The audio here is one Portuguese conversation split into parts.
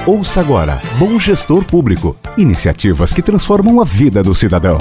Ouça agora Bom Gestor Público. Iniciativas que transformam a vida do cidadão.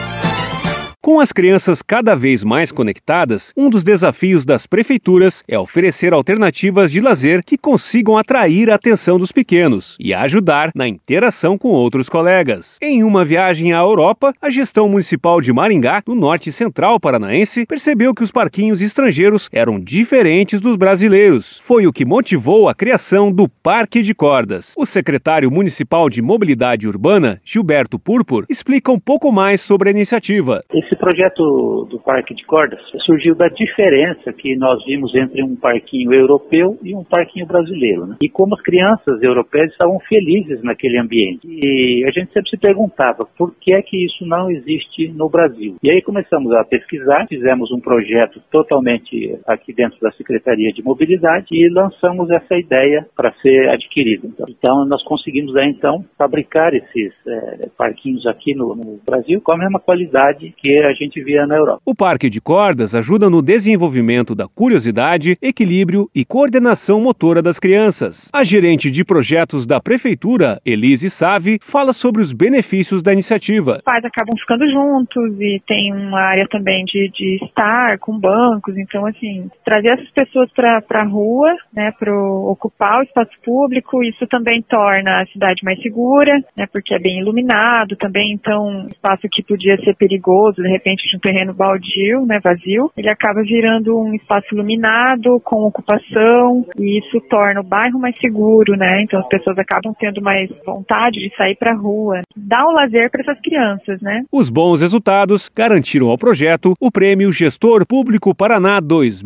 Com as crianças cada vez mais conectadas, um dos desafios das prefeituras é oferecer alternativas de lazer que consigam atrair a atenção dos pequenos e ajudar na interação com outros colegas. Em uma viagem à Europa, a gestão municipal de Maringá, no norte central paranaense, percebeu que os parquinhos estrangeiros eram diferentes dos brasileiros. Foi o que motivou a criação do Parque de Cordas. O secretário municipal de Mobilidade Urbana, Gilberto Purpur, explica um pouco mais sobre a iniciativa. Esse projeto do Parque de Cordas surgiu da diferença que nós vimos entre um parquinho europeu e um parquinho brasileiro, né? E como as crianças europeias estavam felizes naquele ambiente. E a gente sempre se perguntava por que é que isso não existe no Brasil. E aí começamos a pesquisar, fizemos um projeto totalmente aqui dentro da Secretaria de Mobilidade e lançamos essa ideia para ser adquirida. Então nós conseguimos então fabricar esses parquinhos aqui no Brasil com a mesma qualidade que a gente via na Europa. O Parque de Cordas ajuda no desenvolvimento da curiosidade, equilíbrio e coordenação motora das crianças. A gerente de projetos da Prefeitura, Elise Savi, fala sobre os benefícios da iniciativa. Os pais acabam ficando juntos e tem uma área também de estar com bancos, então assim, trazer essas pessoas para a rua, né, para ocupar o espaço público, isso também torna a cidade mais segura, né, porque é bem iluminado também, então um espaço que podia ser perigoso, de repente de um terreno baldio, né, vazio, ele acaba virando um espaço iluminado, com ocupação, e isso torna o bairro mais seguro, né, então as pessoas acabam tendo mais vontade de sair para a rua. Dá um lazer para essas crianças, né. Os bons resultados garantiram ao projeto o Prêmio Gestor Público Paraná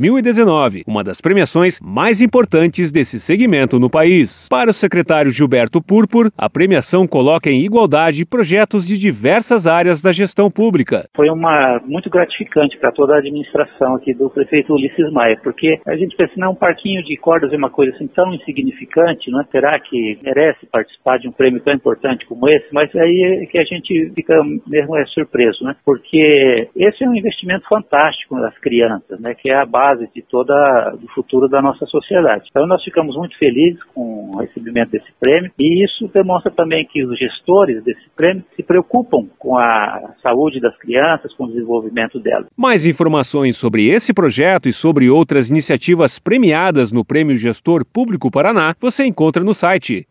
2019, uma das premiações mais importantes desse segmento no país. Para o secretário Gilberto Purpur, a premiação coloca em igualdade projetos de diversas áreas da gestão pública. Foi muito gratificante para toda a administração aqui do prefeito Ulisses Maia, porque a gente pensa, não, um parquinho de cordas é uma coisa assim tão insignificante, não é? Será que merece participar de um prêmio tão importante como esse? Mas aí é que a gente fica mesmo surpreso, né? Porque esse é um investimento fantástico nas crianças, né? Que é a base de do futuro da nossa sociedade. Então nós ficamos muito felizes com o recebimento desse prêmio e isso demonstra também que os gestores desse prêmio se preocupam com a saúde das crianças, com o desenvolvimento delas. Mais informações sobre esse projeto e sobre outras iniciativas premiadas no Prêmio Gestor Público Paraná você encontra no site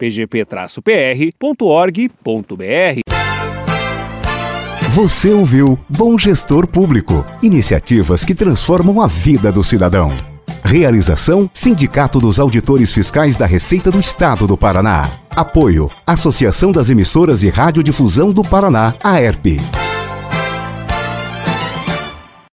pgp-pr.org.br. Você ouviu Bom Gestor Público. Iniciativas que transformam a vida do cidadão. Realização: Sindicato dos Auditores Fiscais da Receita do Estado do Paraná. Apoio: Associação das Emissoras e Radiodifusão do Paraná, AERP.